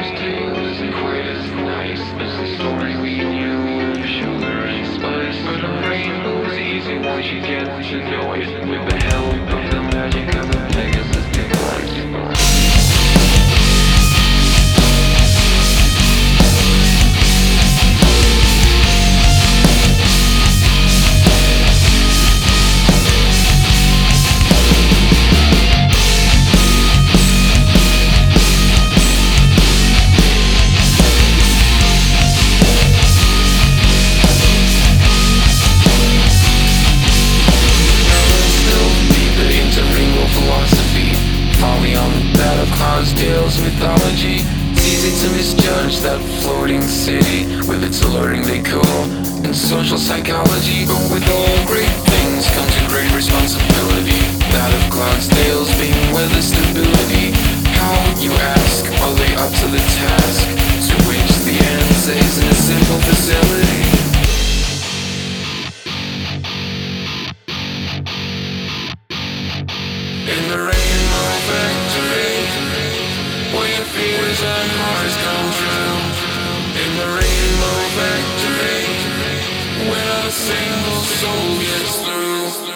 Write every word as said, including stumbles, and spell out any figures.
tale isn't quite as nice as the story we knew. Sugar and spice, but a rainbow's easy once you get to know it. With the help of the magic of a Pegasus device. Tales, mythology. It's easy to misjudge that floating city with its alluring decor and social psychology. But with all great things comes a great responsibility, that of Clydesdales being weather stability. How, you ask, are they up to the task? To which the answer is in a simple facility. In the Rainbow Factory, where fears and hearts come true. In the Rainbow Factory, where not a single soul gets through.